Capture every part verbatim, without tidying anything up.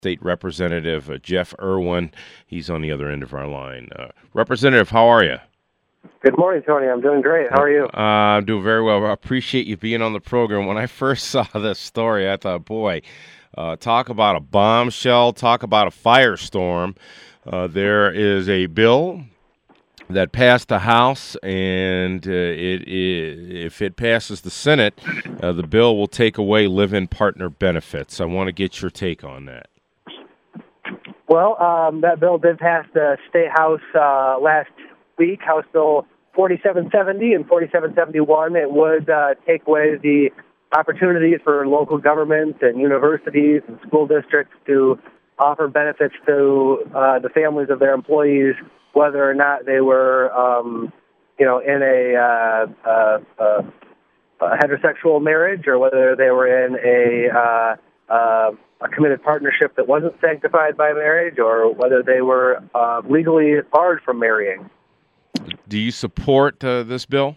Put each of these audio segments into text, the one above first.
State Representative uh, Jeff Irwin. He's on the other end of our line. Uh, Representative, how are you? Good morning, Tony. I'm doing great. How are you? Uh, I'm doing very well. I appreciate you being on the program. When I first saw this story, I thought, boy, uh, talk about a bombshell, talk about a firestorm. Uh, there is a bill that passed the House, and uh, it, it, if it passes the Senate, uh, the bill will take away live-in partner benefits. I want to get your take on that. Well, um, that bill did pass the State House uh, last week, House Bill forty-seven seventy and forty-seven seventy-one. It would uh, take away the opportunities for local governments and universities and school districts to offer benefits to uh, the families of their employees, whether or not they were, um, you know, in a, uh, uh, uh, a heterosexual marriage or whether they were in a uh, uh, a committed partnership that wasn't sanctified by marriage, or whether they were uh, legally barred from marrying. Do you support uh, this bill?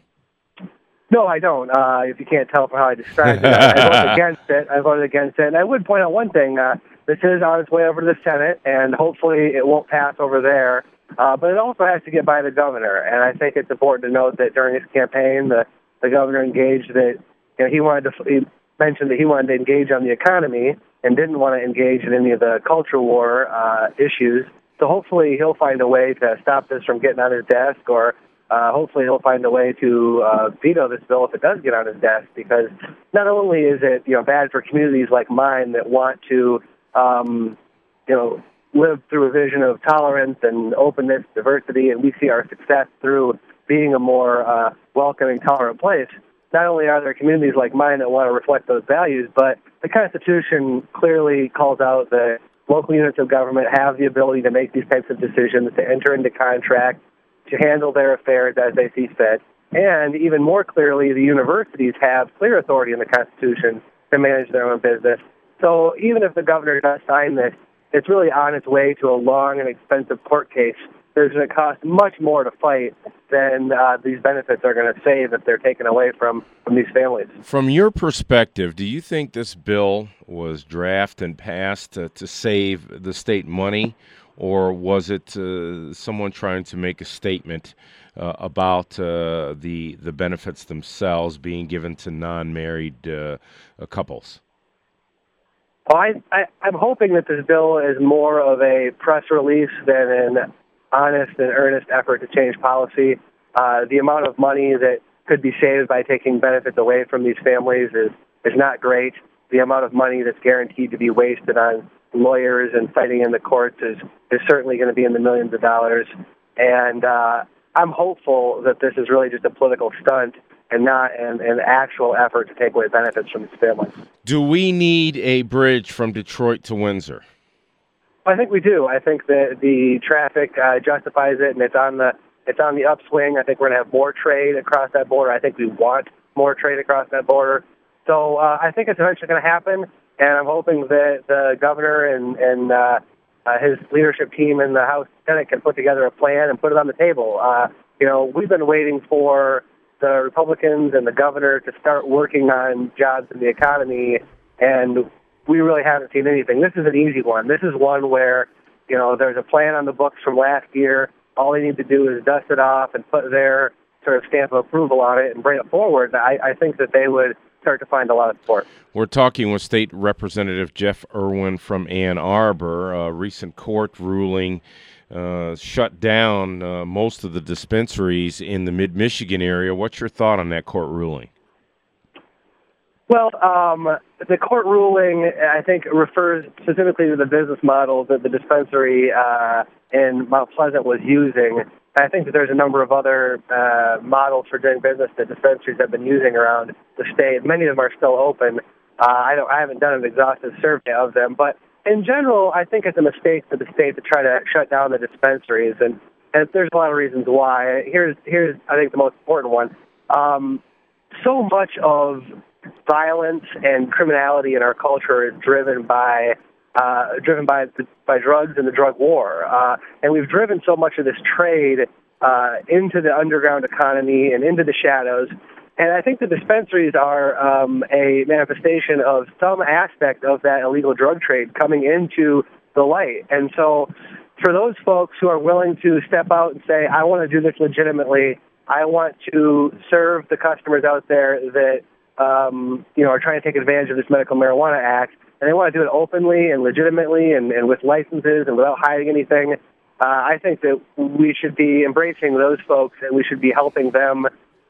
No, I don't. Uh, if you can't tell from how I described it, I voted against it. I voted against it. And I would point out one thing. Uh, this is on its way over to the Senate, and hopefully it won't pass over there. Uh, but it also has to get by the governor. And I think it's important to note that during his campaign, the, the governor engaged that, you know, he wanted to, he mentioned that he wanted to engage on the economy and didn't want to engage in any of the culture war uh, issues. So hopefully he'll find a way to stop this from getting on his desk, or uh, hopefully he'll find a way to uh, veto this bill if it does get on his desk, because not only is it, you know, bad for communities like mine that want to, um, you know, live through a vision of tolerance and openness, diversity, and we see our success through being a more uh, welcoming, tolerant place. Not only are there communities like mine that want to reflect those values, but the Constitution clearly calls out that local units of government have the ability to make these types of decisions, to enter into contracts, to handle their affairs as they see fit. And even more clearly, the universities have clear authority in the Constitution to manage their own business. So even if the governor does sign this, it's really on its way to a long and expensive court case. There's going to cost much more to fight than uh, these benefits are going to save if they're taken away from, from these families. From your perspective, do you think this bill was drafted and passed to, to save the state money, or was it uh, someone trying to make a statement uh, about uh, the the benefits themselves being given to non-married uh, couples? Well, I, I, I'm hoping that this bill is more of a press release than an honest and earnest effort to change policy. Uh, the amount of money that could be saved by taking benefits away from these families is, is not great. The amount of money that's guaranteed to be wasted on lawyers and fighting in the courts is, is certainly going to be in the millions of dollars. And uh, I'm hopeful that this is really just a political stunt and not an, an actual effort to take away benefits from these families. Do we need a bridge from Detroit to Windsor? I think we do. I think that the traffic uh, justifies it, and it's on the it's on the upswing. I think we're going to have more trade across that border. I think we want more trade across that border. So uh, I think it's eventually going to happen, and I'm hoping that the governor and, and uh, uh, his leadership team in the House and Senate can put together a plan and put it on the table. Uh, you know, we've been waiting for the Republicans and the governor to start working on jobs in the economy, and we really haven't seen anything. This is an easy one. This is one where, you know, there's a plan on the books from last year. All they need to do is dust it off and put their sort of stamp of approval on it and bring it forward. I, I think that they would start to find a lot of support. We're talking with State Representative Jeff Irwin from Ann Arbor. A recent court ruling uh, shut down uh, most of the dispensaries in the mid-Michigan area. What's your thought on that court ruling? Well, um, the court ruling, I think, refers specifically to the business model that the dispensary uh, in Mount Pleasant was using. I think that there's a number of other uh, models for doing business that dispensaries have been using around the state. Many of them are still open. Uh, I don't. I haven't done an exhaustive survey of them, but in general, I think it's a mistake for the state to try to shut down the dispensaries, and, and there's a lot of reasons why. Here's, here's I think, the most important one. Um, so much of violence and criminality in our culture is driven by uh, driven by by drugs and the drug war, uh, and we've driven so much of this trade uh, into the underground economy and into the shadows. And I think the dispensaries are um, a manifestation of some aspect of that illegal drug trade coming into the light. And so for those folks who are willing to step out and say, I want to do this legitimately, I want to serve the customers out there that um, you know, are trying to take advantage of this Medical Marijuana Act, and they want to do it openly and legitimately and, and with licenses and without hiding anything, uh, I think that we should be embracing those folks and we should be helping them,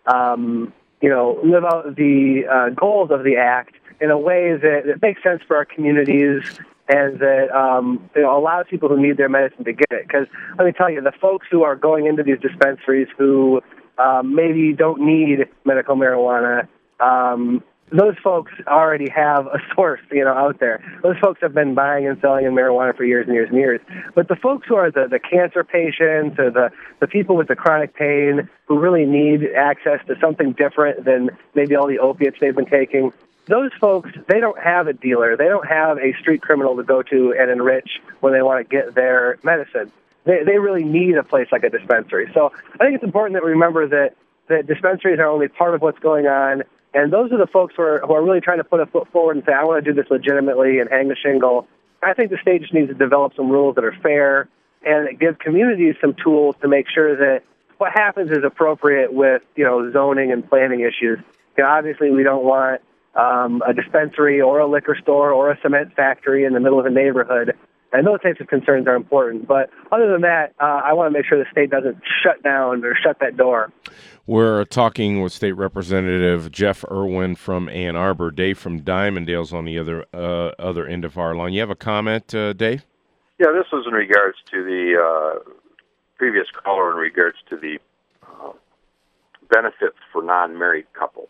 um, you know, live out the uh, goals of the Act in a way that, that makes sense for our communities and that um, you know, allows people who need their medicine to get it. Because let me tell you, the folks who are going into these dispensaries who um, maybe don't need medical marijuana, um, those folks already have a source, you know, out there. Those folks have been buying and selling in marijuana for years and years and years. But the folks who are the, the cancer patients or the, the people with the chronic pain who really need access to something different than maybe all the opiates they've been taking, those folks, they don't have a dealer. They don't have a street criminal to go to and enrich when they want to get their medicine. They, they really need a place like a dispensary. So I think it's important that we remember that, that dispensaries are only part of what's going on. And those are the folks who are, who are really trying to put a foot forward and say, I want to do this legitimately and hang the shingle. I think the state just needs to develop some rules that are fair and give communities some tools to make sure that what happens is appropriate with, you know, zoning and planning issues. You know, obviously, we don't want um, a dispensary or a liquor store or a cement factory in the middle of a neighborhood. And those types of concerns are important. But other than that, uh, I want to make sure the state doesn't shut down or shut that door. We're talking with State Representative Jeff Irwin from Ann Arbor. Dave from Dimondale's on the other uh, other end of our line. You have a comment, uh, Dave? Yeah, this was in regards to the uh, previous caller in regards to the uh, benefits for non-married couples.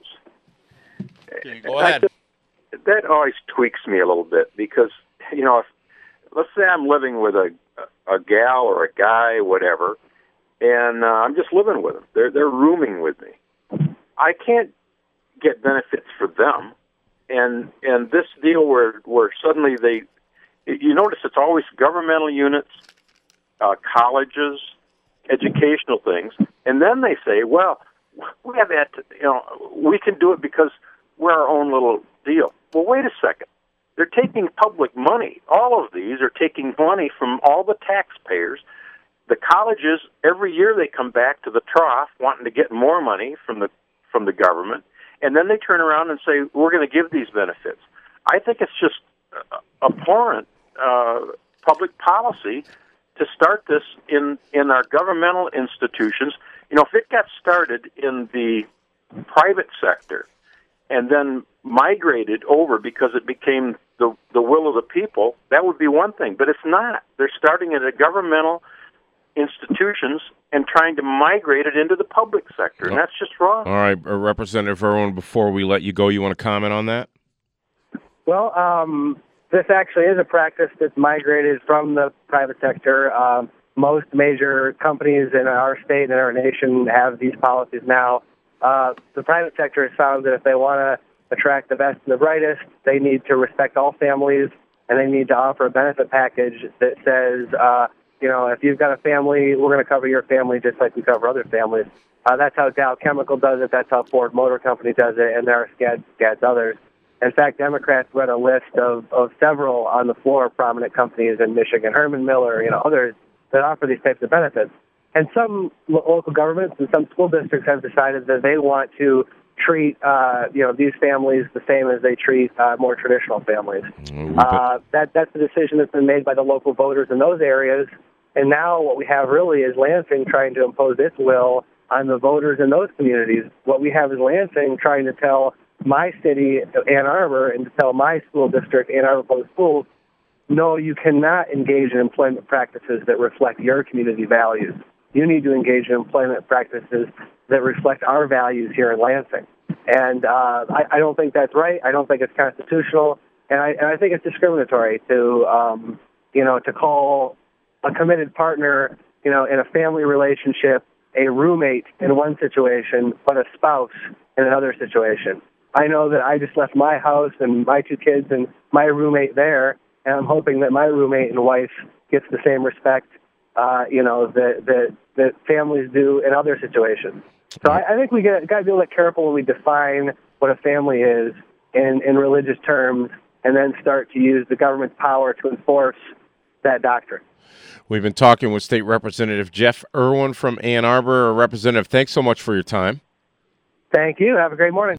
Okay, go ahead. That, that always tweaks me a little bit because, you know, if, let's say I'm living with a, a gal or a guy, whatever, and uh, I'm just living with them. They're they're rooming with me. I can't get benefits for them, and and this deal where where suddenly they, you notice it's always governmental units, uh, colleges, educational things, and then they say, well, we have that, you know, we can do it because we're our own little deal. Well, wait a second. They're taking public money. All of these are taking money from all the taxpayers. The colleges, every year they come back to the trough wanting to get more money from the from the government, and then they turn around and say, we're going to give these benefits. I think it's just uh, abhorrent uh, public policy to start this in, in our governmental institutions. You know, if it got started in the private sector and then migrated over because it became the, the will of the people, that would be one thing. But it's not. They're starting at a governmental institutions and trying to migrate it into the public sector, and that's just wrong. All right, uh, Representative Irwin, before we let you go, you want to comment on that? Well, um, this actually is a practice that's migrated from the private sector. Um, most major companies in our state and our nation have these policies now. Uh, the private sector has found that if they want to attract the best and the brightest, they need to respect all families, and they need to offer a benefit package that says, uh, you know, if you've got a family, we're going to cover your family just like we cover other families. Uh, that's how Dow Chemical does it. That's how Ford Motor Company does it, and there are scads, scads others. In fact, Democrats read a list of, of several on the floor prominent companies in Michigan, Herman Miller, you know, others that offer these types of benefits. And some lo- local governments and some school districts have decided that they want to treat, uh, you know, these families the same as they treat uh, more traditional families. Mm-hmm. Uh, that that's the decision that's been made by the local voters in those areas. And now what we have really is Lansing trying to impose its will on the voters in those communities. What we have is Lansing trying to tell my city, Ann Arbor, and to tell my school district, Ann Arbor Public Schools, no, you cannot engage in employment practices that reflect your community values. You need to engage in employment practices that reflect our values here in Lansing. And uh, I, I don't think that's right. I don't think it's constitutional. And I, and I think it's discriminatory to, um, you know, to call a committed partner, you know, in a family relationship, a roommate in one situation, but a spouse in another situation. I know that I just left my house and my two kids and my roommate there, and I'm hoping that my roommate and wife gets the same respect, uh, you know, that, that, that families do in other situations. So I, I think we got to be a little careful when we define what a family is in, in religious terms, and then start to use the government's power to enforce that doctrine. We've been talking with State Representative Jeff Irwin from Ann Arbor. Representative, thanks so much for your time. Thank you. Have a great morning.